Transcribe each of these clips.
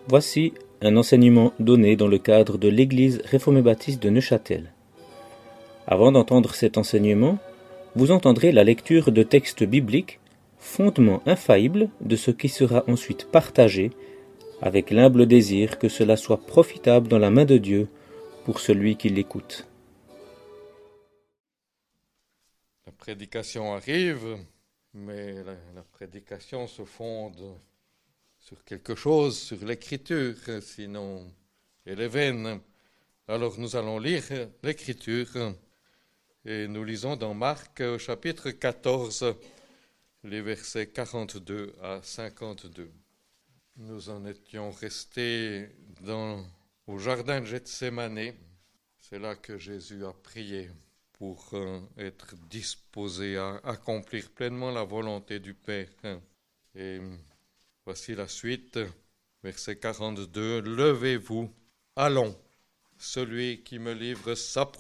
Voici un enseignement donné dans le cadre de l'Église réformée baptiste de Neuchâtel. Avant d'entendre cet enseignement, vous entendrez la lecture de textes bibliques, fondement infaillible de ce qui sera ensuite partagé, avec l'humble désir que cela soit profitable dans la main de Dieu pour celui qui l'écoute. La prédication arrive, mais la prédication se fonde sur quelque chose, sur l'écriture, sinon elle est vaine. Alors nous allons lire l'écriture et nous lisons dans Marc au chapitre 14, les versets 42 à 52. Nous en étions restés au jardin de Gethsémani. C'est là que Jésus a prié pour être disposé à accomplir pleinement la volonté du Père. Et voici la suite, verset 42. « Levez-vous, allons, celui qui me livre s'approche. »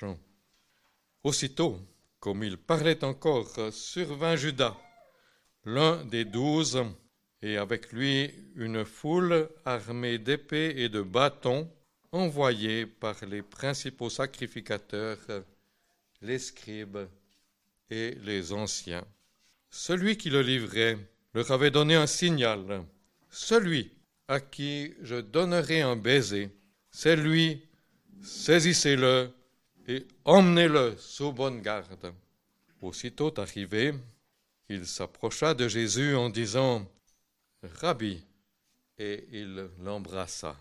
Aussitôt, comme il parlait encore, survint Judas, l'un des 12, et avec lui une foule armée d'épées et de bâtons, envoyés par les principaux sacrificateurs, les scribes et les anciens. Celui qui le livrait leur avait donné un signal. Celui à qui je donnerai un baiser, c'est lui, saisissez-le et emmenez-le sous bonne garde. Aussitôt arrivé, il s'approcha de Jésus en disant « Rabbi », et il l'embrassa.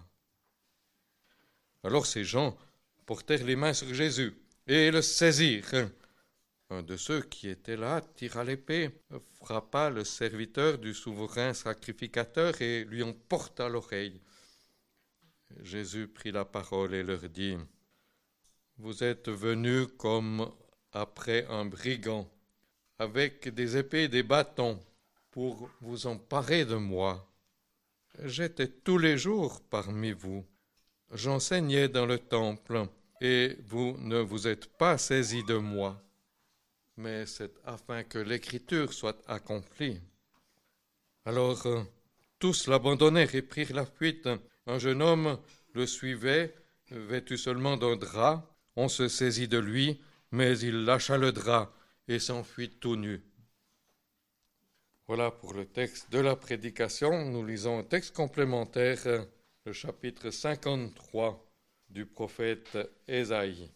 Alors ces gens portèrent les mains sur Jésus et le saisirent. Un de ceux qui étaient là tira l'épée, frappa le serviteur du souverain sacrificateur et lui en porta l'oreille. Jésus prit la parole et leur dit « Vous êtes venus comme après un brigand, avec des épées et des bâtons, pour vous emparer de moi. J'étais tous les jours parmi vous. J'enseignais dans le temple, et vous ne vous êtes pas saisis de moi. Mais c'est afin que l'écriture soit accomplie. » Alors tous l'abandonnèrent et prirent la fuite. Un jeune homme le suivait, vêtu seulement d'un drap. On se saisit de lui, mais il lâcha le drap et s'enfuit tout nu. Voilà pour le texte de la prédication. Nous lisons un texte complémentaire, le chapitre 53 du prophète Ésaïe.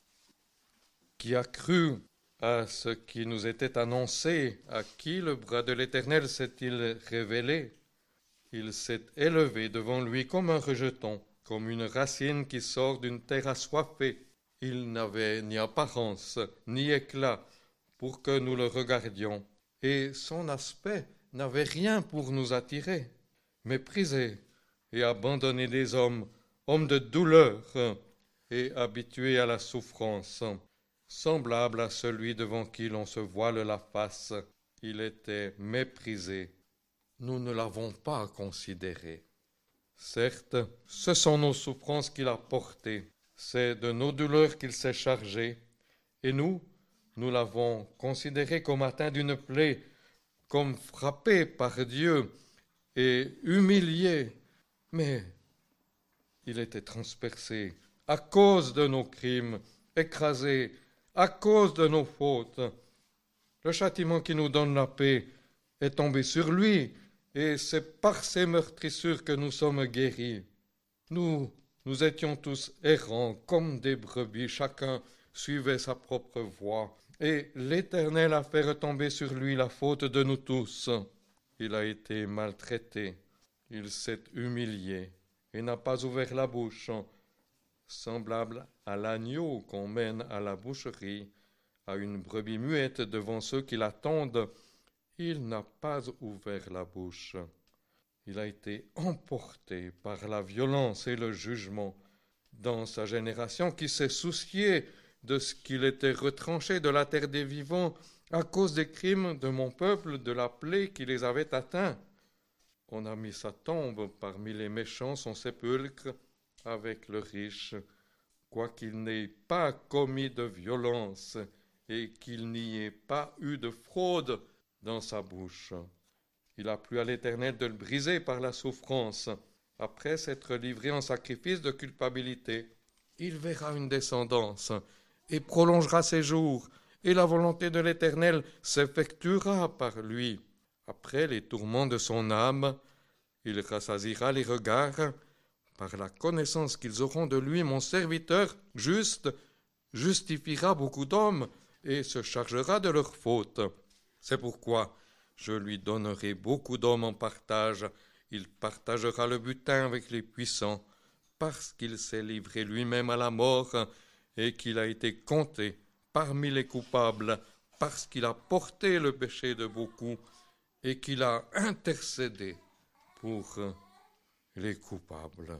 Qui a cru à ce qui nous était annoncé, à qui le bras de l'Éternel s'est-il révélé? Il s'est élevé devant lui comme un rejeton, comme une racine qui sort d'une terre assoiffée. Il n'avait ni apparence, ni éclat pour que nous le regardions, et son aspect n'avait rien pour nous attirer. Méprisé et abandonné des hommes, homme de douleur et habitué à la souffrance, semblable à celui devant qui l'on se voile la face, il était méprisé. Nous ne l'avons pas considéré. Certes, ce sont nos souffrances qu'il a portées, c'est de nos douleurs qu'il s'est chargé, et nous l'avons considéré comme atteint d'une plaie, comme frappé par Dieu et humilié. Mais il était transpercé à cause de nos crimes, écrasé à cause de nos fautes. Le châtiment qui nous donne la paix est tombé sur lui, et c'est par ses meurtrissures que nous sommes guéris. Nous étions tous errants comme des brebis, chacun suivait sa propre voie, et l'Éternel a fait retomber sur lui la faute de nous tous. Il a été maltraité, il s'est humilié, et n'a pas ouvert la bouche, semblable à l'agneau qu'on mène à la boucherie, à une brebis muette devant ceux qui l'attendent. Il n'a pas ouvert la bouche. Il a été emporté par la violence et le jugement dans sa génération qui s'est souciée de ce qu'il était retranché de la terre des vivants à cause des crimes de mon peuple, de la plaie qui les avait atteints. On a mis sa tombe parmi les méchants, son sépulcre avec le riche, quoiqu'il n'ait pas commis de violence et qu'il n'y ait pas eu de fraude dans sa bouche. Il a plu à l'Éternel de le briser par la souffrance, après s'être livré en sacrifice de culpabilité. Il verra une descendance et prolongera ses jours, et la volonté de l'Éternel s'effectuera par lui. Après les tourments de son âme, il rassasiera les regards. Par la connaissance qu'ils auront de lui, mon serviteur juste justifiera beaucoup d'hommes et se chargera de leurs fautes. C'est pourquoi je lui donnerai beaucoup d'hommes en partage. Il partagera le butin avec les puissants, parce qu'il s'est livré lui-même à la mort et qu'il a été compté parmi les coupables, parce qu'il a porté le péché de beaucoup et qu'il a intercédé pour les coupables.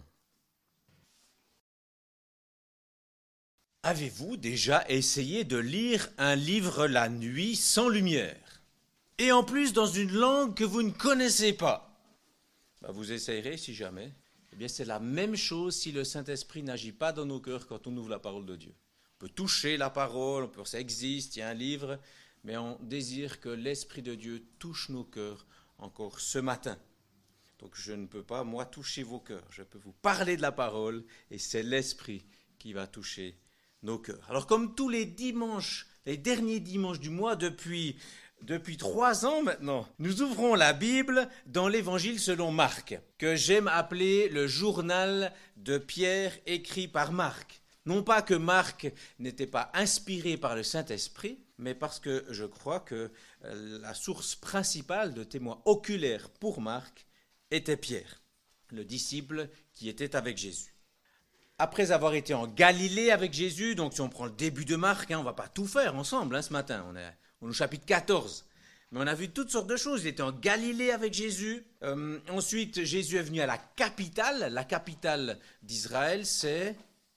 Avez-vous déjà essayé de lire un livre la nuit sans lumière? Et en plus dans une langue que vous ne connaissez pas? Vous essayerez si jamais. Eh bien, c'est la même chose si le Saint-Esprit n'agit pas dans nos cœurs quand on ouvre la parole de Dieu. On peut toucher la parole, on peut, ça existe, il y a un livre, mais on désire que l'Esprit de Dieu touche nos cœurs encore ce matin. Donc je ne peux pas, moi, toucher vos cœurs. Je peux vous parler de la parole et c'est l'Esprit qui va toucher nos cœurs. Alors comme tous les dimanches, les derniers dimanches du mois depuis 3 ans maintenant, nous ouvrons la Bible dans l'Évangile selon Marc, que j'aime appeler le journal de Pierre écrit par Marc. Non pas que Marc n'était pas inspiré par le Saint-Esprit, mais parce que je crois que la source principale de témoins oculaires pour Marc était Pierre, le disciple qui était avec Jésus. Après avoir été en Galilée avec Jésus, donc si on prend le début de Marc, on ne va pas tout faire ensemble ce matin, on est au chapitre 14. Mais on a vu toutes sortes de choses. Il était en Galilée avec Jésus. Ensuite, Jésus est venu à la capitale d'Israël, c'est...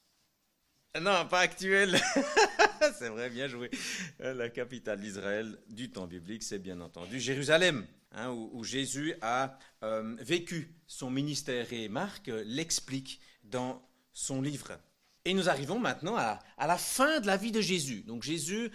Non, pas actuelle. C'est vrai, bien joué. La capitale d'Israël du temps biblique, c'est bien entendu Jérusalem, où Jésus a vécu son ministère. Et Marc l'explique dans son livre. Et nous arrivons maintenant à la fin de la vie de Jésus. Donc Jésus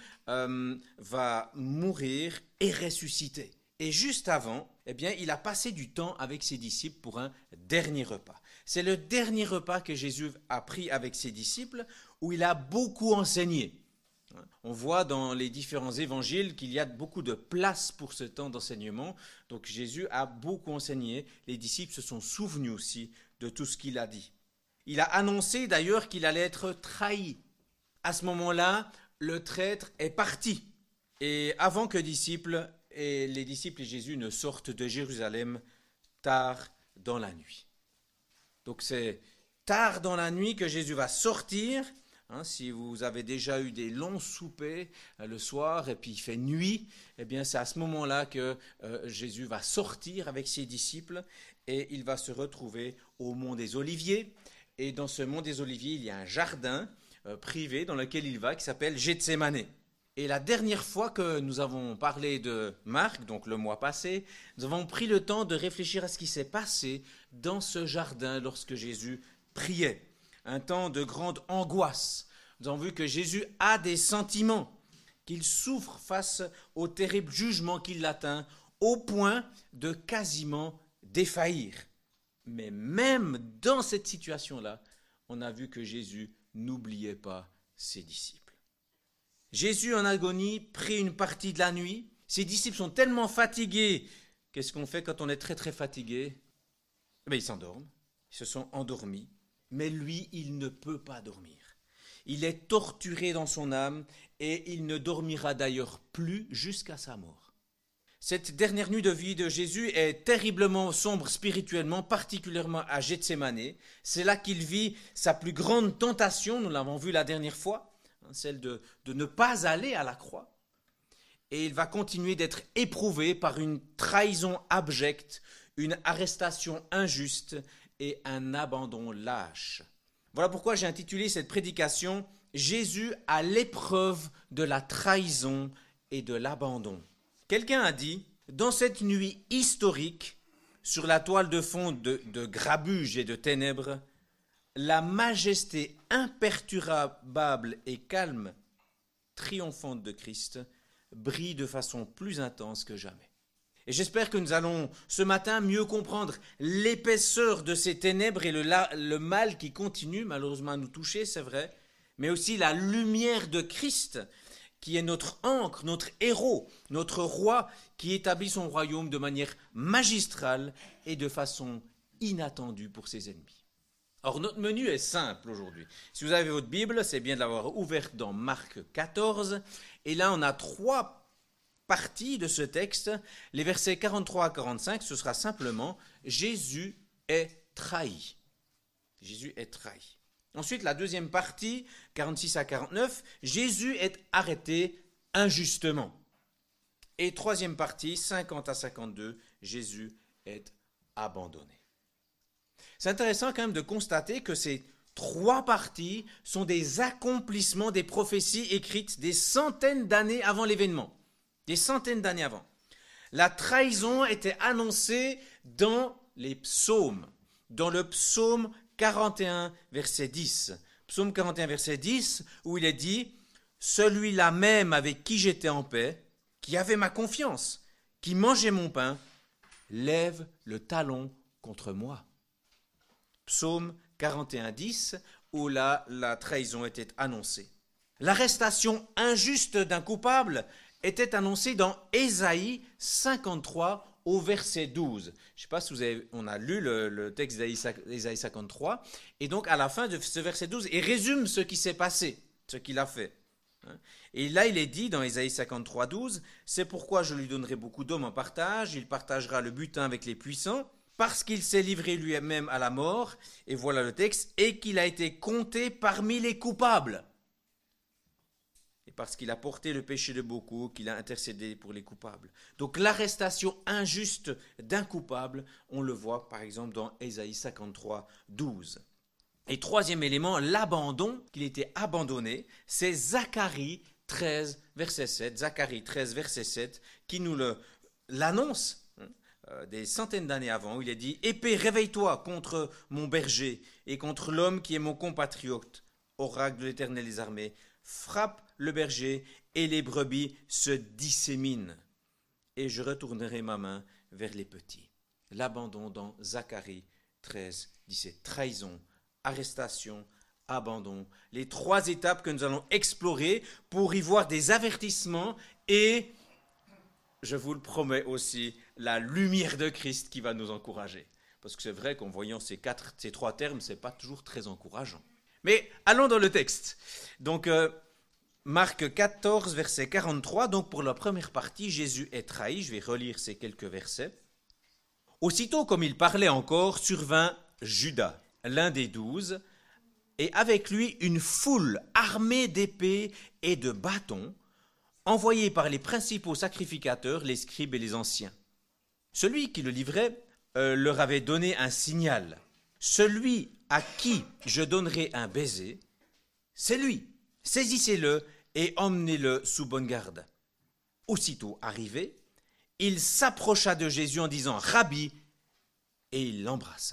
va mourir et ressusciter. Et juste avant, il a passé du temps avec ses disciples pour un dernier repas. C'est le dernier repas que Jésus a pris avec ses disciples où il a beaucoup enseigné. On voit dans les différents évangiles qu'il y a beaucoup de place pour ce temps d'enseignement. Donc Jésus a beaucoup enseigné. Les disciples se sont souvenus aussi de tout ce qu'il a dit. Il a annoncé d'ailleurs qu'il allait être trahi. À ce moment-là, le traître est parti. Et avant que les disciples et Jésus ne sortent de Jérusalem tard dans la nuit. Donc c'est tard dans la nuit que Jésus va sortir. Si vous avez déjà eu des longs soupers le soir et puis il fait nuit, c'est à ce moment-là que Jésus va sortir avec ses disciples et il va se retrouver au mont des Oliviers. Et dans ce mont des Oliviers, il y a un jardin privé dans lequel il va qui s'appelle Gethsémané. Et la dernière fois que nous avons parlé de Marc, donc le mois passé, nous avons pris le temps de réfléchir à ce qui s'est passé dans ce jardin lorsque Jésus priait. Un temps de grande angoisse. Nous avons vu que Jésus a des sentiments, qu'il souffre face au terrible jugement qui l'atteint, au point de quasiment défaillir. Mais même dans cette situation-là, on a vu que Jésus n'oubliait pas ses disciples. Jésus en agonie prit une partie de la nuit. Ses disciples sont tellement fatigués. Qu'est-ce qu'on fait quand on est très très fatigué? Ils s'endorment, ils se sont endormis. Mais lui, il ne peut pas dormir. Il est torturé dans son âme et il ne dormira d'ailleurs plus jusqu'à sa mort. Cette dernière nuit de vie de Jésus est terriblement sombre spirituellement, particulièrement à Gethsémané. C'est là qu'il vit sa plus grande tentation, nous l'avons vu la dernière fois, celle de ne pas aller à la croix. Et il va continuer d'être éprouvé par une trahison abjecte, une arrestation injuste et un abandon lâche. Voilà pourquoi j'ai intitulé cette prédication « Jésus à l'épreuve de la trahison et de l'abandon ». Quelqu'un a dit, dans cette nuit historique, sur la toile de fond de grabuge et de ténèbres, la majesté imperturbable et calme, triomphante de Christ, brille de façon plus intense que jamais. Et j'espère que nous allons ce matin mieux comprendre l'épaisseur de ces ténèbres et le mal qui continue malheureusement à nous toucher, c'est vrai, mais aussi la lumière de Christ qui est notre ancre, notre héros, notre roi qui établit son royaume de manière magistrale et de façon inattendue pour ses ennemis. Or, notre menu est simple aujourd'hui. Si vous avez votre Bible, c'est bien de l'avoir ouverte dans Marc 14. Et là, on a 3 partie de ce texte, les versets 43 à 45, ce sera simplement « Jésus est trahi ». Jésus est trahi. Ensuite, la deuxième partie, 46 à 49, Jésus est arrêté injustement. Et troisième partie, 50 à 52, Jésus est abandonné. C'est intéressant quand même de constater que ces 3 parties sont des accomplissements des prophéties écrites des centaines d'années avant l'événement. Des centaines d'années avant. La trahison était annoncée dans les psaumes, dans le psaume 41, verset 10. Psaume 41, verset 10, où il est dit « Celui-là même avec qui j'étais en paix, qui avait ma confiance, qui mangeait mon pain, lève le talon contre moi. » Psaume 41, 10, où là, la trahison était annoncée. L'arrestation injuste d'un coupable était annoncé dans Ésaïe 53 au verset 12. Je ne sais pas si on a lu le texte d'Ésaïe 53, et donc à la fin de ce verset 12, il résume ce qui s'est passé, ce qu'il a fait. Et là, il est dit dans Ésaïe 53, 12, « C'est pourquoi je lui donnerai beaucoup d'hommes en partage, il partagera le butin avec les puissants, parce qu'il s'est livré lui-même à la mort, et voilà le texte, et qu'il a été compté parmi les coupables. » Parce qu'il a porté le péché de beaucoup, qu'il a intercédé pour les coupables. Donc l'arrestation injuste d'un coupable, on le voit par exemple dans Ésaïe 53, 12. Et troisième élément, l'abandon, qu'il était abandonné, c'est Zacharie 13, verset 7. Zacharie 13, verset 7, qui nous l'annonce des centaines d'années avant, où il est dit « Épée, réveille-toi contre mon berger et contre l'homme qui est mon compatriote, oracle de l'Éternel des armées, frappe le berger et les brebis se disséminent. Et je retournerai ma main vers les petits. » L'abandon dans Zacharie 13, 17. Trahison, arrestation, abandon. Les 3 étapes que nous allons explorer pour y voir des avertissements et, je vous le promets aussi, la lumière de Christ qui va nous encourager. Parce que c'est vrai qu'en voyant ces 3 termes, ce n'est pas toujours très encourageant. Mais allons dans le texte. Donc, Marc 14, verset 43. Donc, pour la première partie, Jésus est trahi. Je vais relire ces quelques versets. Aussitôt, comme il parlait encore, survint Judas, l'un des 12, et avec lui une foule armée d'épées et de bâtons, envoyée par les principaux sacrificateurs, les scribes et les anciens. Celui qui le livrait leur avait donné un signal. Celui à qui je donnerai un baiser, c'est lui. Saisissez-le et emmenez-le sous bonne garde. Aussitôt arrivé, il s'approcha de Jésus en disant « Rabbi » et il l'embrassa.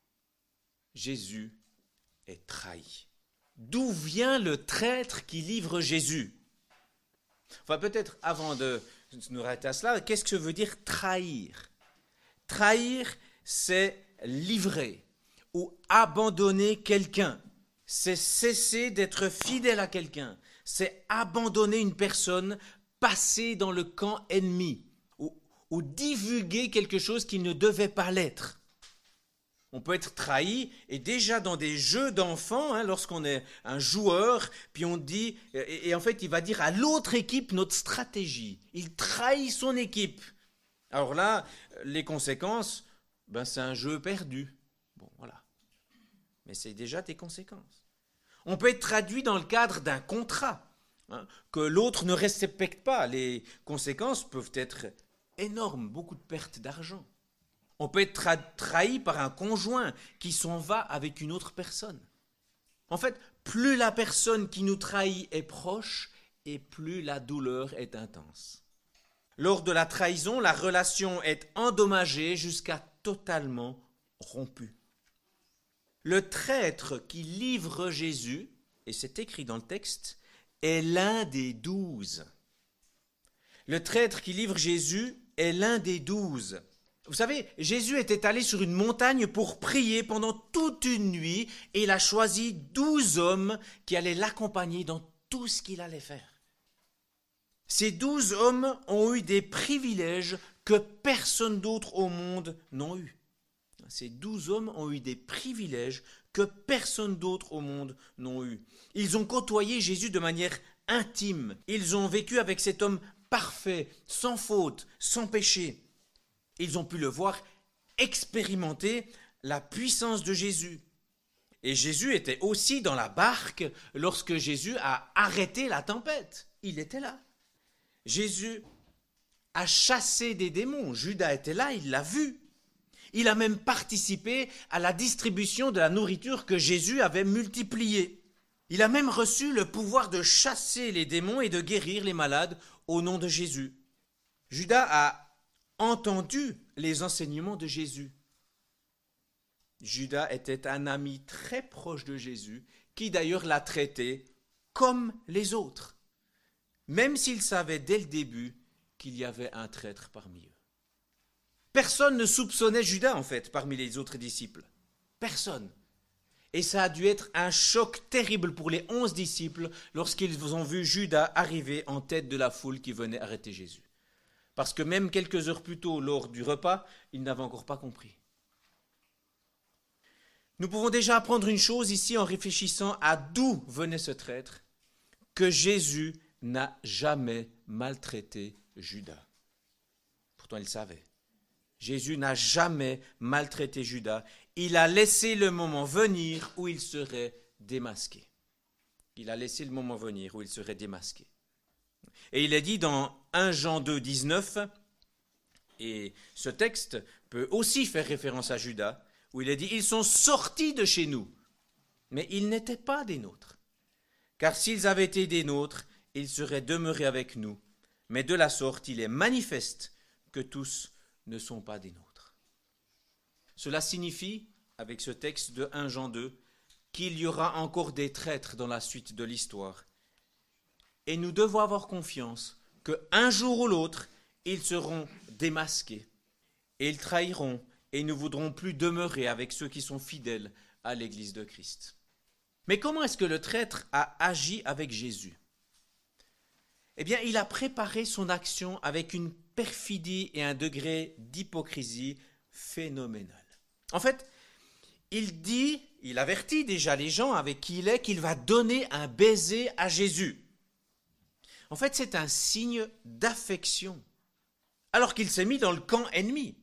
Jésus est trahi. D'où vient le traître qui livre Jésus? Enfin, peut-être avant de nous arrêter à cela, qu'est-ce que veut dire trahir? Trahir, c'est livrer ou abandonner quelqu'un. C'est cesser d'être fidèle à quelqu'un. C'est abandonner une personne, passer dans le camp ennemi ou divulguer quelque chose qui ne devait pas l'être. On peut être trahi, et déjà dans des jeux d'enfants, lorsqu'on est un joueur, puis on dit, et en fait il va dire à l'autre équipe notre stratégie. Il trahit son équipe. Alors là, les conséquences, c'est un jeu perdu. Bon, voilà. Mais c'est déjà des conséquences. On peut être traduit dans le cadre d'un contrat, que l'autre ne respecte pas. Les conséquences peuvent être énormes, beaucoup de pertes d'argent. On peut être trahi par un conjoint qui s'en va avec une autre personne. En fait, plus la personne qui nous trahit est proche, et plus la douleur est intense. Lors de la trahison, la relation est endommagée jusqu'à totalement rompue. Le traître qui livre Jésus, et c'est écrit dans le texte, est l'un des 12. Le traître qui livre Jésus est l'un des 12. Vous savez, Jésus était allé sur une montagne pour prier pendant toute une nuit et il a choisi 12 hommes qui allaient l'accompagner dans tout ce qu'il allait faire. Ces 12 hommes ont eu des privilèges que personne d'autre au monde n'a eu. Ces 12 hommes ont eu des privilèges que personne d'autre au monde n'a eu. Ils ont côtoyé Jésus de manière intime. Ils ont vécu avec cet homme parfait, sans faute, sans péché. Ils ont pu le voir expérimenter la puissance de Jésus. Et Jésus était aussi dans la barque lorsque Jésus a arrêté la tempête. Il était là. Jésus a chassé des démons. Judas était là, il l'a vu. Il a même participé à la distribution de la nourriture que Jésus avait multipliée. Il a même reçu le pouvoir de chasser les démons et de guérir les malades au nom de Jésus. Judas a entendu les enseignements de Jésus. Judas était un ami très proche de Jésus, qui d'ailleurs l'a traité comme les autres, même s'il savait dès le début qu'il y avait un traître parmi eux. Personne ne soupçonnait Judas, en fait, parmi les autres disciples. Personne. Et ça a dû être un choc terrible pour les 11 disciples lorsqu'ils ont vu Judas arriver en tête de la foule qui venait arrêter Jésus. Parce que même quelques heures plus tôt, lors du repas, ils n'avaient encore pas compris. Nous pouvons déjà apprendre une chose ici en réfléchissant à d'où venait ce traître, que Jésus n'a jamais maltraité Judas. Pourtant, il savait. Jésus n'a jamais maltraité Judas. Il a laissé le moment venir où il serait démasqué. Il a laissé le moment venir où il serait démasqué. Et il est dit dans 1 Jean 2, 19, et ce texte peut aussi faire référence à Judas, où il est dit « Ils sont sortis de chez nous, mais ils n'étaient pas des nôtres. Car s'ils avaient été des nôtres, ils seraient demeurés avec nous. Mais de la sorte, il est manifeste que tous ne sont pas des nôtres. » Cela signifie, avec ce texte de 1 Jean 2, qu'il y aura encore des traîtres dans la suite de l'histoire. Et nous devons avoir confiance qu'un jour ou l'autre, ils seront démasqués. Et ils trahiront et ne voudront plus demeurer avec ceux qui sont fidèles à l'Église de Christ. Mais comment est-ce que le traître a agi avec Jésus ? Eh bien, il a préparé son action avec une perfidie et un degré d'hypocrisie phénoménal. En fait, il avertit déjà les gens avec qui il est qu'il va donner un baiser à Jésus. En fait, c'est un signe d'affection, alors qu'il s'est mis dans le camp ennemi.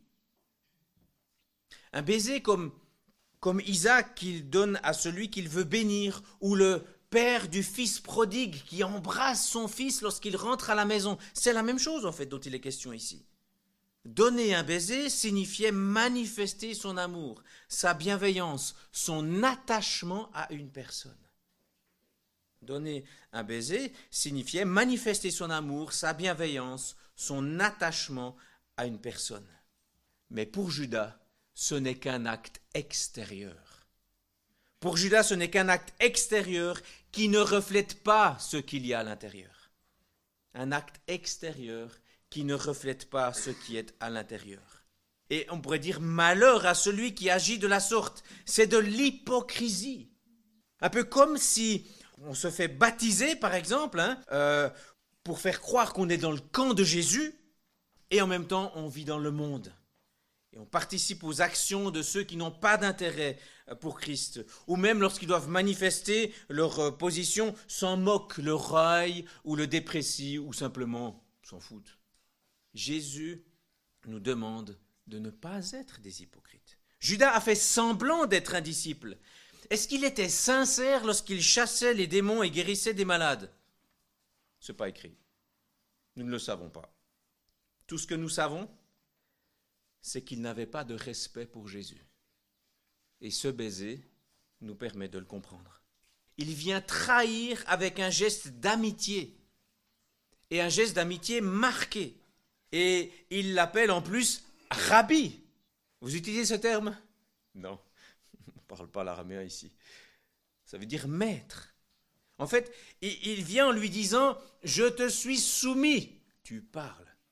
Un baiser comme Isaac qu'il donne à celui qu'il veut bénir, ou le père du fils prodigue qui embrasse son fils lorsqu'il rentre à la maison. C'est la même chose en fait dont il est question ici. Donner un baiser signifiait manifester son amour, sa bienveillance, son attachement à une personne. Donner un baiser signifiait manifester son amour, sa bienveillance, son attachement à une personne. Mais pour Judas, ce n'est qu'un acte extérieur. Pour Judas, ce n'est qu'un acte extérieur qui ne reflète pas ce qu'il y a à l'intérieur. Un acte extérieur qui ne reflète pas ce qui est à l'intérieur. Et on pourrait dire malheur à celui qui agit de la sorte. C'est de l'hypocrisie. Un peu comme si on se fait baptiser, par exemple, pour faire croire qu'on est dans le camp de Jésus, et en même temps on vit dans le monde. Et on participe aux actions de ceux qui n'ont pas d'intérêt pour Christ. Ou même lorsqu'ils doivent manifester leur position, s'en moquent, le raillent ou le déprécient ou simplement s'en foutent. Jésus nous demande de ne pas être des hypocrites. Judas a fait semblant d'être un disciple. Est-ce qu'il était sincère lorsqu'il chassait les démons et guérissait des malades ? Ce n'est pas écrit. Nous ne le savons pas. Tout ce que nous savons, c'est qu'il n'avait pas de respect pour Jésus. Et ce baiser nous permet de le comprendre. Il vient trahir avec un geste d'amitié. Et un geste d'amitié marqué. Et il l'appelle en plus « Rabbi ». Vous utilisez ce terme ? Non, on ne parle pas l'araméen ici. Ça veut dire « maître ». En fait, il vient en lui disant « Je te suis soumis ». Tu parles.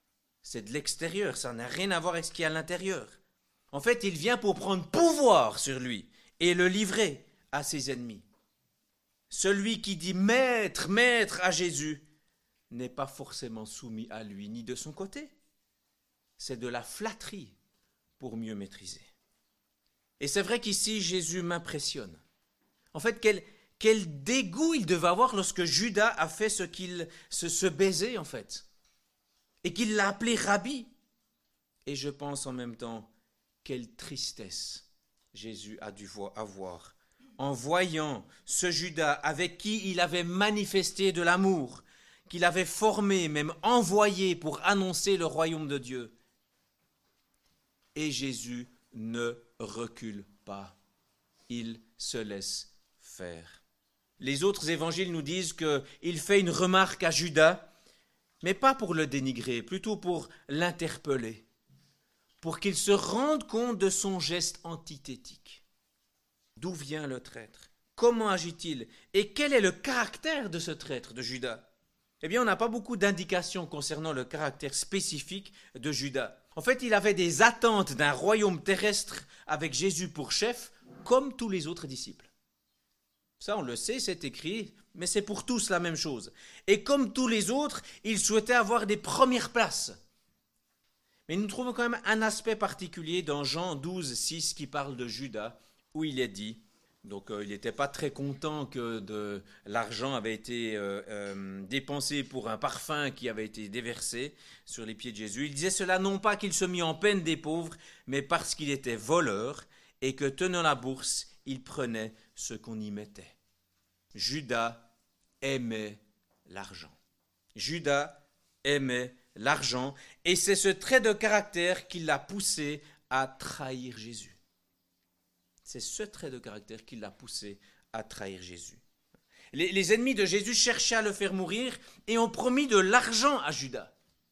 c'est de l'extérieur, ça n'a rien à voir avec ce qu'il y a à l'intérieur. En fait, il vient pour prendre pouvoir sur lui et le livrer à ses ennemis. Celui qui dit maître, maître à Jésus n'est pas forcément soumis à lui ni de son côté. C'est de la flatterie pour mieux maîtriser. Et c'est vrai qu'ici, Jésus m'impressionne. En fait, quel dégoût il devait avoir lorsque Judas a fait ce baiser, en fait, et qu'il l'a appelé Rabbi. Et je pense en même temps, quelle tristesse Jésus a dû avoir en voyant ce Judas avec qui il avait manifesté de l'amour, qu'il avait formé, même envoyé pour annoncer le royaume de Dieu. Et Jésus ne recule pas, il se laisse faire. Les autres évangiles nous disent qu'il fait une remarque à Judas, mais pas pour le dénigrer, plutôt pour l'interpeller, pour qu'il se rende compte de son geste antithétique. D'où vient le traître? Comment agit-il? Et quel est le caractère de ce traître, de Judas? Eh bien, on n'a pas beaucoup d'indications concernant le caractère spécifique de Judas. En fait, il avait des attentes d'un royaume terrestre avec Jésus pour chef, comme tous les autres disciples. Ça, on le sait, c'est écrit, mais c'est pour tous la même chose. Et comme tous les autres, il souhaitait avoir des premières places. Mais nous trouvons quand même un aspect particulier dans Jean 12, 6 qui parle de Judas, où il est dit, donc il n'était pas très content que de l'argent avait été dépensé pour un parfum qui avait été déversé sur les pieds de Jésus. Il disait cela non pas qu'il se mit en peine des pauvres, mais parce qu'il était voleur et que tenant la bourse, il prenait ce qu'on y mettait. Judas aimait l'argent. Judas aimait l'argent et c'est ce trait de caractère qui l'a poussé à trahir Jésus. C'est ce trait de caractère qui l'a poussé à trahir Jésus. Les ennemis de Jésus cherchaient à le faire mourir et ont promis de l'argent à Judas.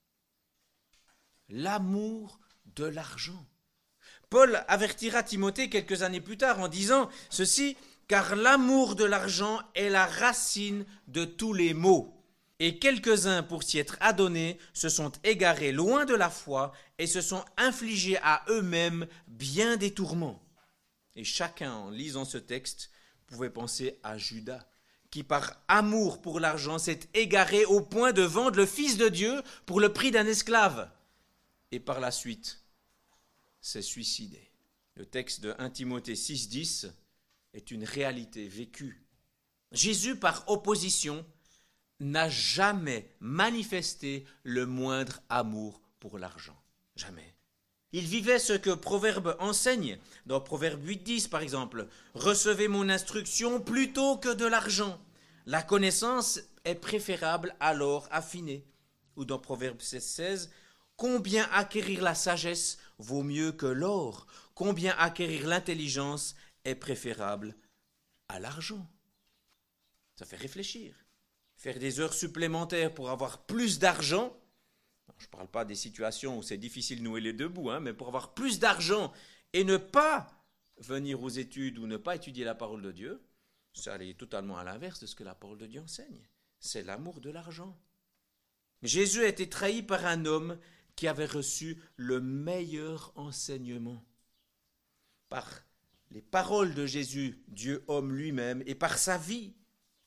L'amour de l'argent. Paul avertira Timothée quelques années plus tard en disant ceci, car l'amour de l'argent est la racine de tous les maux. Et quelques-uns, pour s'y être adonnés, se sont égarés loin de la foi et se sont infligés à eux-mêmes bien des tourments. Et chacun, en lisant ce texte, pouvait penser à Judas, qui par amour pour l'argent s'est égaré au point de vendre le Fils de Dieu pour le prix d'un esclave. Et par la suite, s'est suicidé. Le texte de 1 Timothée 6,10 est une réalité vécue. Jésus, par opposition, n'a jamais manifesté le moindre amour pour l'argent. Jamais. Il vivait ce que Proverbe enseigne, dans Proverbe 8,10 par exemple. « Recevez mon instruction plutôt que de l'argent. La connaissance est préférable à l'or affiné. » Ou dans Proverbe 16,16 « Combien acquérir la sagesse vaut mieux que l'or. Combien acquérir l'intelligence est préférable à l'argent. » Ça fait réfléchir. Faire des heures supplémentaires pour avoir plus d'argent. Je ne parle pas des situations où c'est difficile de nouer les deux bouts, mais pour avoir plus d'argent et ne pas venir aux études ou ne pas étudier la parole de Dieu, ça allait totalement à l'inverse de ce que la parole de Dieu enseigne. C'est l'amour de l'argent. Jésus a été trahi par un homme qui avait reçu le meilleur enseignement. Par les paroles de Jésus, Dieu homme lui-même, et par sa vie.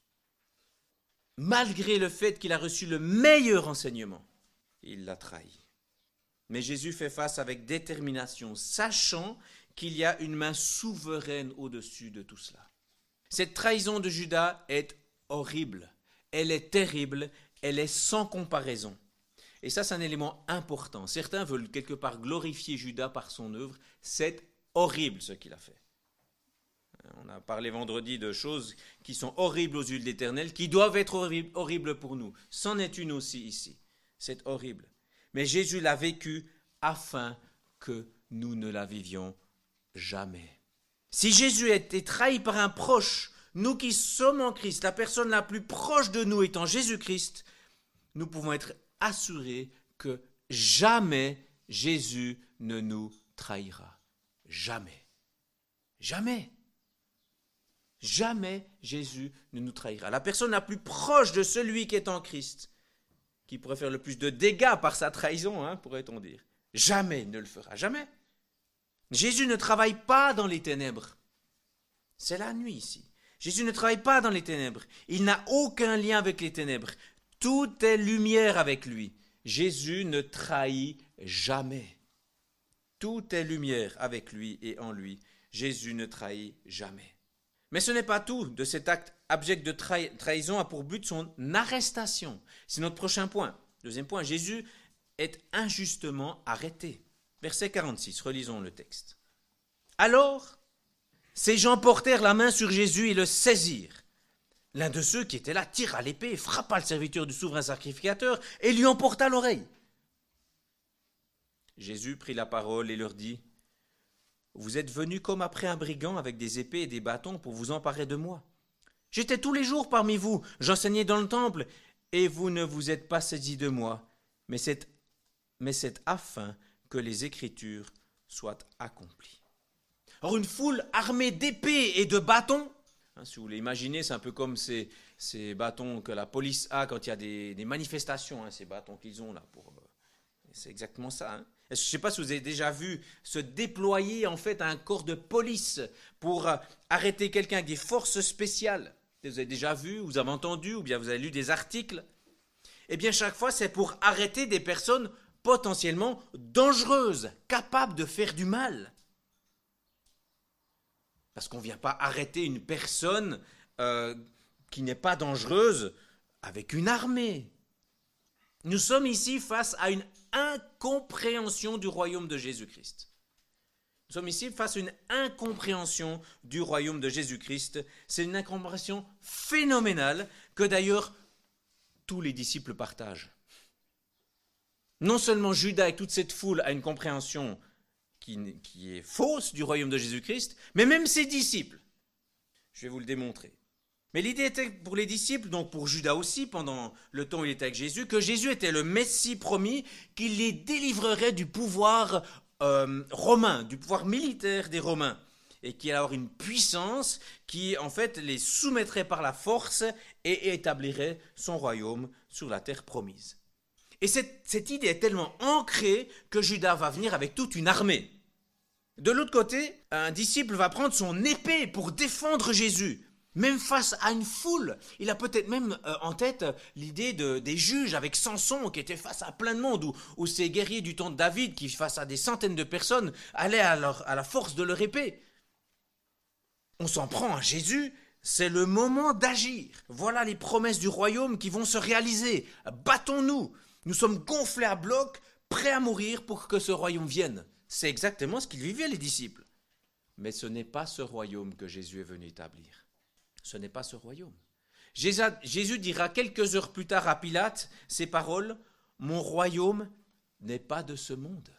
Malgré le fait qu'il a reçu le meilleur enseignement, il l'a trahi. Mais Jésus fait face avec détermination, sachant qu'il y a une main souveraine au-dessus de tout cela. Cette trahison de Judas est horrible, elle est terrible, elle est sans comparaison. Et ça, c'est un élément important. Certains veulent quelque part glorifier Judas par son œuvre. C'est horrible ce qu'il a fait. On a parlé vendredi de choses qui sont horribles aux yeux de l'Éternel, qui doivent être horribles pour nous. C'en est une aussi ici. C'est horrible. Mais Jésus l'a vécu afin que nous ne la vivions jamais. Si Jésus a été trahi par un proche, nous qui sommes en Christ, la personne la plus proche de nous étant Jésus-Christ, nous pouvons être assurés que jamais Jésus ne nous trahira. Jamais. Jamais. Jamais Jésus ne nous trahira. La personne la plus proche de celui qui est en Christ qui pourrait faire le plus de dégâts par sa trahison, pourrait-on dire. Jamais il ne le fera, jamais. Jésus ne travaille pas dans les ténèbres. C'est la nuit ici. Jésus ne travaille pas dans les ténèbres. Il n'a aucun lien avec les ténèbres. Tout est lumière avec lui. Jésus ne trahit jamais. Tout est lumière avec lui et en lui. Jésus ne trahit jamais. Mais ce n'est pas tout. De cet acte abject de trahison a pour but son arrestation. C'est notre prochain point. Deuxième point, Jésus est injustement arrêté. Verset 46, relisons le texte. Alors, ces gens portèrent la main sur Jésus et le saisirent. L'un de ceux qui étaient là tira l'épée et frappa le serviteur du souverain sacrificateur et lui emporta l'oreille. Jésus prit la parole et leur dit « Vous êtes venus comme après un brigand avec des épées et des bâtons pour vous emparer de moi. J'étais tous les jours parmi vous, j'enseignais dans le temple, et vous ne vous êtes pas saisis de moi, mais c'est afin que les Écritures soient accomplies. » Or, une foule armée d'épées et de bâtons, si vous voulez imaginer, c'est un peu comme ces bâtons que la police a quand il y a des manifestations, ces bâtons qu'ils ont là. C'est exactement ça. Je ne sais pas si vous avez déjà vu se déployer en fait un corps de police pour arrêter quelqu'un avec des forces spéciales. Vous avez déjà vu, vous avez entendu, ou bien vous avez lu des articles. Eh bien, chaque fois, c'est pour arrêter des personnes potentiellement dangereuses, capables de faire du mal. Parce qu'on ne vient pas arrêter une personne qui n'est pas dangereuse avec une armée. Nous sommes ici face à une incompréhension du royaume de Jésus-Christ. Nous sommes ici face à une incompréhension du royaume de Jésus-Christ. C'est une incompréhension phénoménale que d'ailleurs tous les disciples partagent. Non seulement Judas avec toute cette foule a une compréhension qui est fausse du royaume de Jésus-Christ, mais même ses disciples. Je vais vous le démontrer. Mais l'idée était pour les disciples, donc pour Judas aussi, pendant le temps où il était avec Jésus, que Jésus était le Messie promis, qu'il les délivrerait du pouvoir romain, du pouvoir militaire des Romains, et qu'il allait avoir une puissance qui, en fait, les soumettrait par la force et établirait son royaume sur la terre promise. Et cette idée est tellement ancrée que Judas va venir avec toute une armée. De l'autre côté, un disciple va prendre son épée pour défendre Jésus. Même face à une foule, il a peut-être même en tête l'idée des juges avec Samson qui était face à plein de monde, ou ces guerriers du temps de David qui, face à des centaines de personnes, allaient à la force de leur épée. On s'en prend à Jésus, c'est le moment d'agir. Voilà les promesses du royaume qui vont se réaliser. Battons-nous, nous sommes gonflés à bloc, prêts à mourir pour que ce royaume vienne. C'est exactement ce qu'ils vivaient les disciples. Mais ce n'est pas ce royaume que Jésus est venu établir. Ce n'est pas ce royaume. Jésus dira quelques heures plus tard à Pilate ces paroles, « Mon royaume n'est pas de ce monde.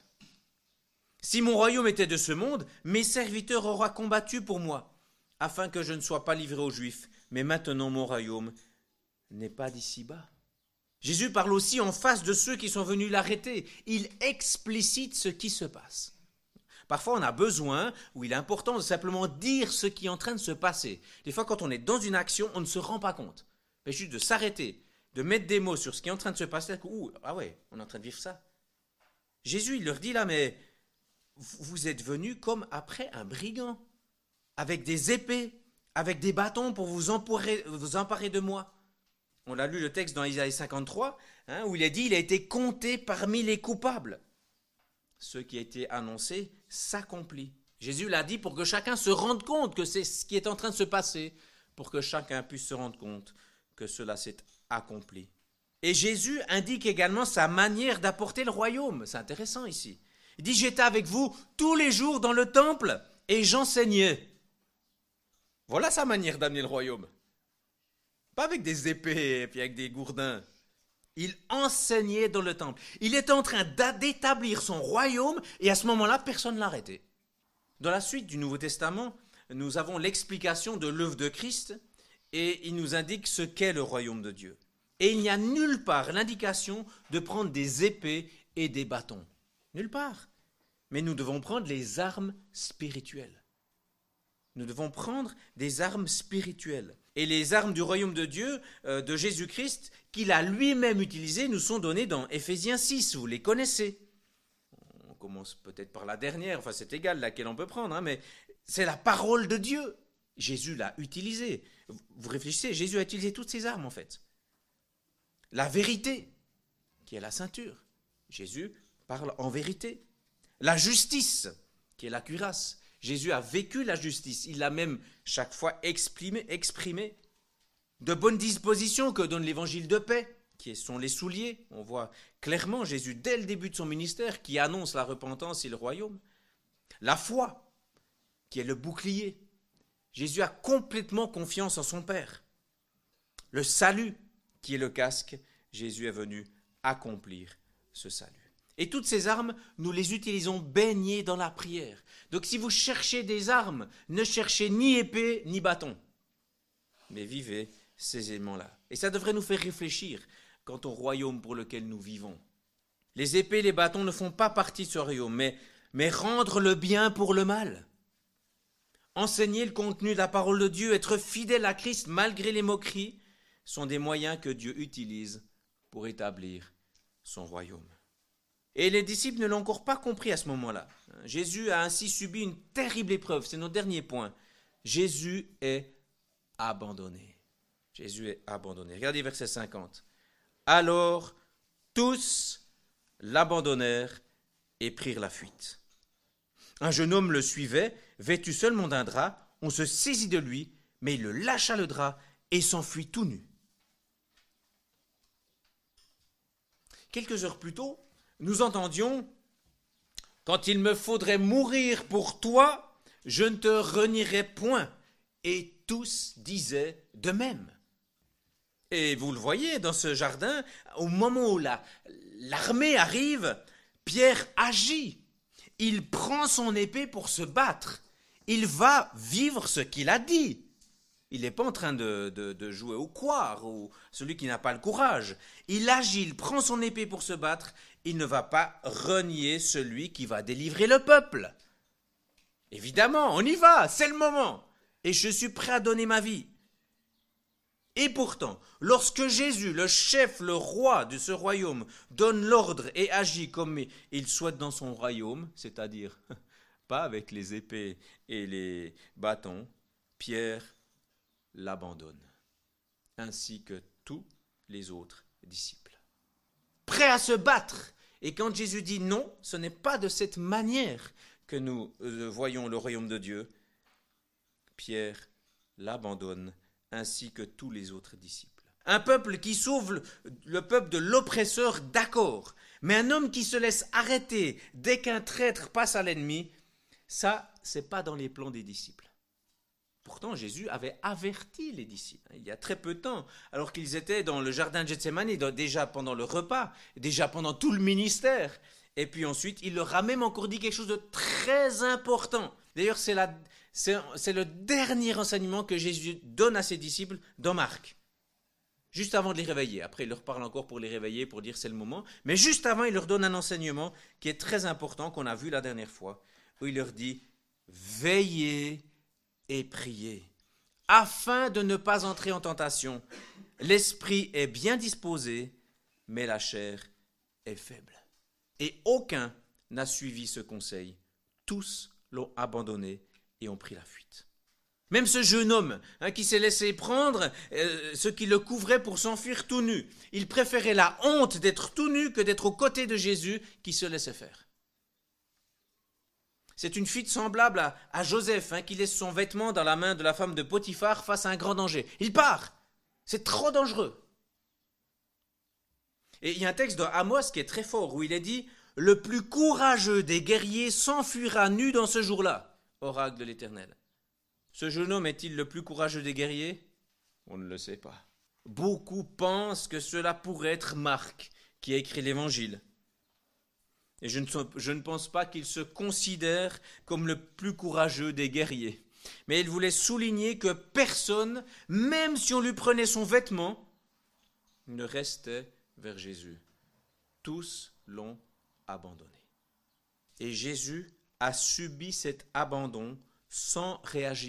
Si mon royaume était de ce monde, mes serviteurs auraient combattu pour moi, afin que je ne sois pas livré aux Juifs. Mais maintenant mon royaume n'est pas d'ici-bas. » Jésus parle aussi en face de ceux qui sont venus l'arrêter. Il explicite ce qui se passe. Parfois, on a besoin, ou il est important de simplement dire ce qui est en train de se passer. Des fois, quand on est dans une action, on ne se rend pas compte. Mais juste de s'arrêter, de mettre des mots sur ce qui est en train de se passer. Ah ouais, on est en train de vivre ça. Jésus, il leur dit là, mais vous êtes venus comme après un brigand, avec des épées, avec des bâtons pour vous emparer de moi. On a lu le texte dans Isaïe 53, où il est dit, il a été compté parmi les coupables. Ce qui a été annoncé s'accomplit. Jésus l'a dit pour que chacun se rende compte que c'est ce qui est en train de se passer, pour que chacun puisse se rendre compte que cela s'est accompli. Et Jésus indique également sa manière d'apporter le royaume. C'est intéressant ici. Il dit, j'étais avec vous tous les jours dans le temple et j'enseignais. Voilà sa manière d'amener le royaume. Pas avec des épées et puis avec des gourdins. Il enseignait dans le temple. Il était en train d'établir son royaume et à ce moment-là, personne ne l'a arrêté. Dans la suite du Nouveau Testament, nous avons l'explication de l'œuvre de Christ et il nous indique ce qu'est le royaume de Dieu. Et il n'y a nulle part l'indication de prendre des épées et des bâtons. Nulle part. Mais nous devons prendre les armes spirituelles. Nous devons prendre des armes spirituelles. Et les armes du royaume de Dieu, de Jésus-Christ, qu'il a lui-même utilisées, nous sont données dans Éphésiens 6, vous les connaissez. On commence peut-être par la dernière, enfin c'est égal laquelle on peut prendre, mais c'est la parole de Dieu. Jésus l'a utilisée. Vous réfléchissez, Jésus a utilisé toutes ces armes en fait. La vérité, qui est la ceinture. Jésus parle en vérité. La justice, qui est la cuirasse. Jésus a vécu la justice. Il l'a même chaque fois exprimé. De bonnes dispositions que donne l'évangile de paix, qui sont les souliers. On voit clairement Jésus, dès le début de son ministère, qui annonce la repentance et le royaume. La foi, qui est le bouclier. Jésus a complètement confiance en son Père. Le salut, qui est le casque. Jésus est venu accomplir ce salut. Et toutes ces armes, nous les utilisons baignées dans la prière. Donc si vous cherchez des armes, ne cherchez ni épée ni bâton, mais vivez ces éléments-là. Et ça devrait nous faire réfléchir quant au royaume pour lequel nous vivons. Les épées et les bâtons ne font pas partie de ce royaume, mais rendre le bien pour le mal. Enseigner le contenu de la parole de Dieu, être fidèle à Christ malgré les moqueries, sont des moyens que Dieu utilise pour établir son royaume. Et les disciples ne l'ont encore pas compris à ce moment-là. Jésus a ainsi subi une terrible épreuve, c'est notre dernier point. Jésus est abandonné. Jésus est abandonné. Regardez verset 50. Alors tous l'abandonnèrent et prirent la fuite. Un jeune homme le suivait, vêtu seulement d'un drap, on se saisit de lui, mais il le lâcha le drap et s'enfuit tout nu. Quelques heures plus tôt, nous entendions « Quand il me faudrait mourir pour toi, je ne te renierai point. » Et tous disaient de même. Et vous le voyez dans ce jardin, au moment où l'armée arrive, Pierre agit. Il prend son épée pour se battre. Il va vivre ce qu'il a dit. Il n'est pas en train de jouer au couard ou celui qui n'a pas le courage. Il agit, il prend son épée pour se battre. Il ne va pas renier celui qui va délivrer le peuple. Évidemment, on y va, c'est le moment. Et je suis prêt à donner ma vie. Et pourtant, lorsque Jésus, le chef, le roi de ce royaume, donne l'ordre et agit comme il souhaite dans son royaume, c'est-à-dire pas avec les épées et les bâtons, Pierre l'abandonne, ainsi que tous les autres disciples. Prêt à se battre. Et quand Jésus dit non, ce n'est pas de cette manière que nous voyons le royaume de Dieu. Pierre l'abandonne, ainsi que tous les autres disciples. Un peuple qui sauve le peuple de l'oppresseur, d'accord. Mais un homme qui se laisse arrêter dès qu'un traître passe à l'ennemi, ça, c'est pas dans les plans des disciples. Pourtant, Jésus avait averti les disciples, il y a très peu de temps, alors qu'ils étaient dans le jardin de Gethsémani, déjà pendant le repas, déjà pendant tout le ministère. Et puis ensuite, il leur a même encore dit quelque chose de très important. D'ailleurs, c'est le dernier enseignement que Jésus donne à ses disciples dans Marc. Juste avant de les réveiller. Après, il leur parle encore pour les réveiller, pour dire c'est le moment. Mais juste avant, il leur donne un enseignement qui est très important, qu'on a vu la dernière fois, où il leur dit « Veillez et priez, afin de ne pas entrer en tentation. L'esprit est bien disposé, mais la chair est faible. » Et aucun n'a suivi ce conseil. Tous l'ont abandonné et ont pris la fuite. Même ce jeune homme qui s'est laissé prendre, ce qui le couvrait pour s'enfuir tout nu. Il préférait la honte d'être tout nu que d'être aux côtés de Jésus qui se laissait faire. C'est une fuite semblable à Joseph qui laisse son vêtement dans la main de la femme de Potiphar face à un grand danger. Il part. C'est trop dangereux. Et il y a un texte dans Amos qui est très fort où il est dit « Le plus courageux des guerriers s'enfuira nu dans ce jour-là, oracle de l'Éternel. » Ce jeune homme est-il le plus courageux des guerriers? On ne le sait pas. Beaucoup pensent que cela pourrait être Marc qui a écrit l'Évangile. Et je ne pense pas qu'il se considère comme le plus courageux des guerriers. Mais il voulait souligner que personne, même si on lui prenait son vêtement, ne restait vers Jésus. Tous l'ont abandonné. Et Jésus a subi cet abandon sans réagir.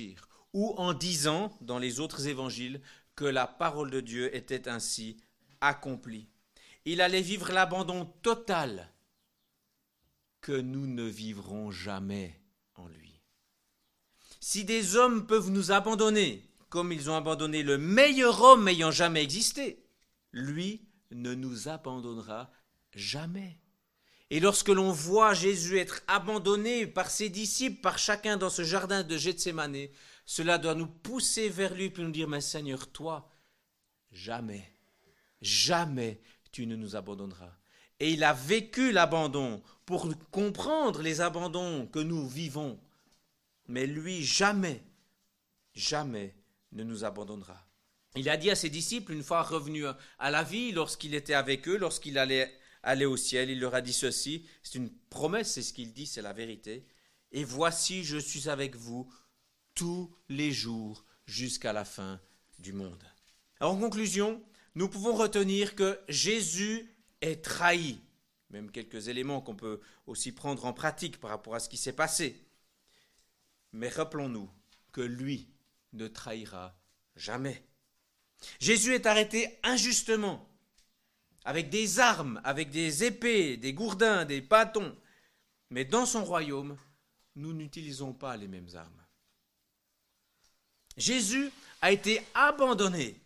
ou en disant, dans les autres évangiles, que la parole de Dieu était ainsi accomplie. Il allait vivre l'abandon total que nous ne vivrons jamais en lui. Si des hommes peuvent nous abandonner, comme ils ont abandonné le meilleur homme ayant jamais existé, lui ne nous abandonnera jamais. Et lorsque l'on voit Jésus être abandonné par ses disciples, par chacun dans ce jardin de Gethsémane, cela doit nous pousser vers lui pour nous dire, mais Seigneur, toi, jamais, jamais tu ne nous abandonneras. Et il a vécu l'abandon pour comprendre les abandons que nous vivons. Mais lui, jamais, jamais ne nous abandonnera. Il a dit à ses disciples, une fois revenu à la vie, lorsqu'il était avec eux, lorsqu'il allait aller au ciel, il leur a dit ceci, c'est une promesse, c'est ce qu'il dit, c'est la vérité. Et voici, je suis avec vous tous les jours jusqu'à la fin du monde. Alors, en conclusion, nous pouvons retenir que Jésus est trahi. Même quelques éléments qu'on peut aussi prendre en pratique par rapport à ce qui s'est passé. Mais rappelons-nous que lui ne trahira jamais. Jésus est arrêté injustement, avec des armes, avec des épées, des gourdins, des bâtons. Mais dans son royaume, nous n'utilisons pas les mêmes armes. Jésus a été abandonné,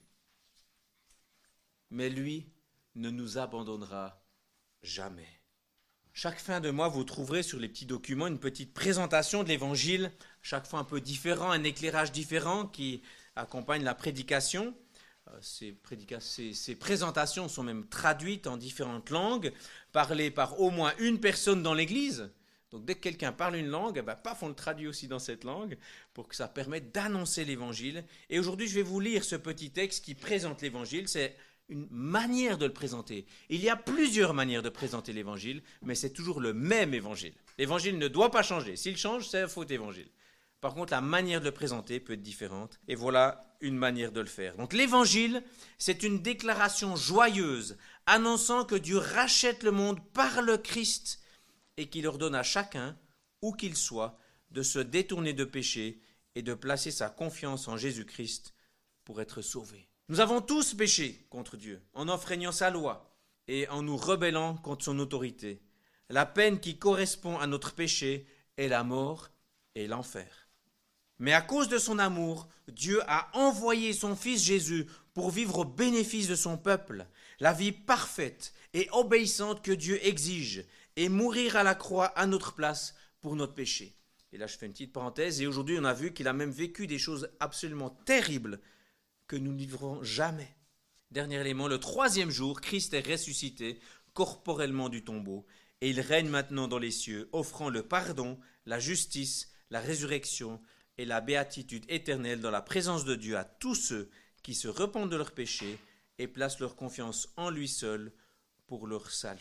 mais lui ne nous abandonnera jamais. Chaque fin de mois, vous trouverez sur les petits documents une petite présentation de l'évangile, chaque fois un peu différent, un éclairage différent qui accompagne la prédication. Ces présentations sont même traduites en différentes langues, parlées par au moins une personne dans l'église. Donc dès que quelqu'un parle une langue, paf, on le traduit aussi dans cette langue pour que ça permette d'annoncer l'évangile. Et aujourd'hui, je vais vous lire ce petit texte qui présente l'évangile. C'est une manière de le présenter. Il y a plusieurs manières de présenter l'évangile, mais c'est toujours le même évangile. L'évangile ne doit pas changer. S'il change, c'est un faux évangile. Par contre, la manière de le présenter peut être différente. Et voilà une manière de le faire. Donc l'évangile, c'est une déclaration joyeuse, annonçant que Dieu rachète le monde par le Christ et qu'il ordonne à chacun, où qu'il soit, de se détourner de péché et de placer sa confiance en Jésus-Christ pour être sauvé. Nous avons tous péché contre Dieu en enfreignant sa loi et en nous rebellant contre son autorité. La peine qui correspond à notre péché est la mort et l'enfer. Mais à cause de son amour, Dieu a envoyé son Fils Jésus pour vivre au bénéfice de son peuple, la vie parfaite et obéissante que Dieu exige, et mourir à la croix à notre place pour notre péché. Et là, je fais une petite parenthèse, et aujourd'hui, on a vu qu'il a même vécu des choses absolument terribles que nous ne vivrons jamais. Dernier élément, le troisième jour, Christ est ressuscité corporellement du tombeau, et il règne maintenant dans les cieux, offrant le pardon, la justice, la résurrection et la béatitude éternelle dans la présence de Dieu à tous ceux qui se repentent de leurs péchés et placent leur confiance en lui seul pour leur salut.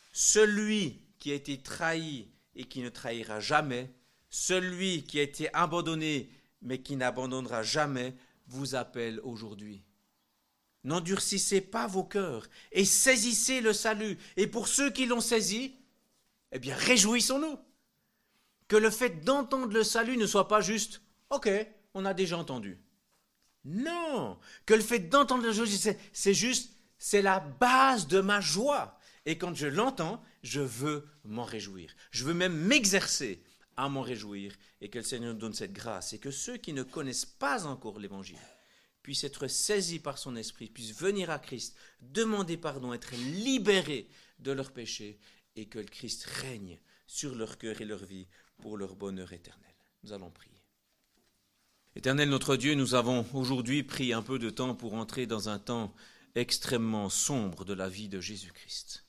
Celui qui a été trahi et qui ne trahira jamais, celui qui a été abandonné mais qui n'abandonnera jamais, vous appelle aujourd'hui. N'endurcissez pas vos cœurs et saisissez le salut. Et pour ceux qui l'ont saisi, eh bien réjouissons-nous. Que le fait d'entendre le salut ne soit pas juste « Ok, on a déjà entendu ». Non, que le fait d'entendre le salut, c'est juste, c'est la base de ma joie. Et quand je l'entends, je veux m'en réjouir. Je veux même m'exercer à m'en réjouir et que le Seigneur nous donne cette grâce et que ceux qui ne connaissent pas encore l'Évangile puissent être saisis par son esprit, puissent venir à Christ, demander pardon, être libérés de leurs péchés et que le Christ règne sur leur cœur et leur vie pour leur bonheur éternel. Nous allons prier. Éternel notre Dieu, nous avons aujourd'hui pris un peu de temps pour entrer dans un temps extrêmement sombre de la vie de Jésus-Christ.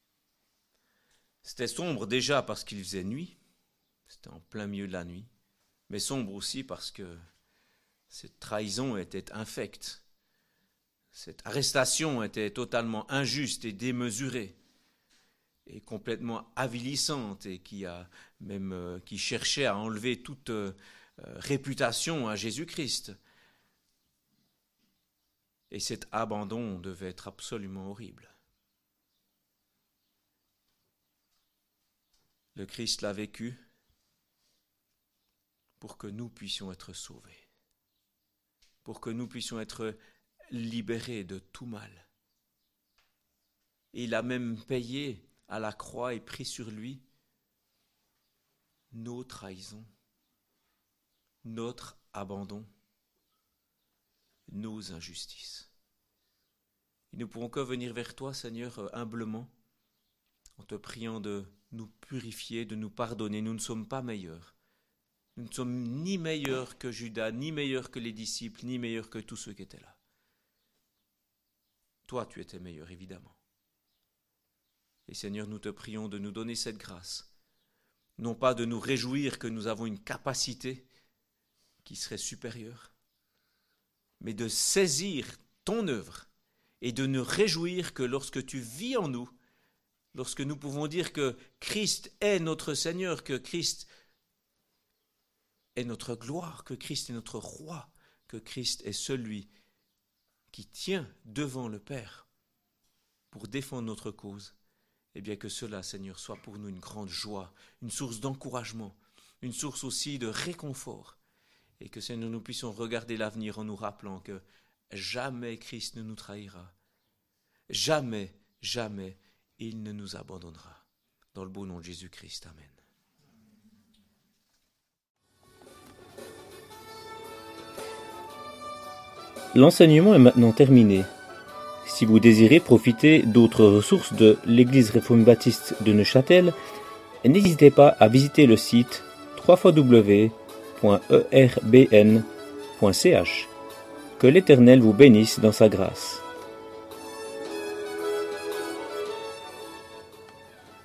C'était sombre déjà parce qu'il faisait nuit, c'était en plein milieu de la nuit, mais sombre aussi parce que cette trahison était infecte, cette arrestation était totalement injuste et démesurée, et complètement avilissante, et qui cherchait à enlever toute réputation à Jésus-Christ. Et cet abandon devait être absolument horrible. Le Christ l'a vécu pour que nous puissions être sauvés. pour que nous puissions être libérés de tout mal. Et il a même payé à la croix et pris sur lui nos trahisons, notre abandon, nos injustices. Et nous ne pourrons que venir vers toi, Seigneur, humblement, en te priant de nous purifier, de nous pardonner. Nous ne sommes pas meilleurs. Nous ne sommes ni meilleurs que Judas, ni meilleurs que les disciples, ni meilleurs que tous ceux qui étaient là. Toi, tu étais meilleur, évidemment. Et Seigneur, nous te prions de nous donner cette grâce, non pas de nous réjouir que nous avons une capacité qui serait supérieure, mais de saisir ton œuvre et de nous réjouir que lorsque tu vis en nous, lorsque nous pouvons dire que Christ est notre Seigneur, que Christ est notre gloire, que Christ est notre roi, que Christ est celui qui tient devant le Père pour défendre notre cause, eh bien que cela, Seigneur, soit pour nous une grande joie, une source d'encouragement, une source aussi de réconfort, et que Seigneur, nous puissions regarder l'avenir en nous rappelant que jamais Christ ne nous trahira, jamais, jamais il ne nous abandonnera. Dans le beau nom de Jésus-Christ, Amen. L'enseignement est maintenant terminé. Si vous désirez profiter d'autres ressources de l'Église réformée baptiste de Neuchâtel, n'hésitez pas à visiter le site www.erbn.ch. Que l'Éternel vous bénisse dans sa grâce.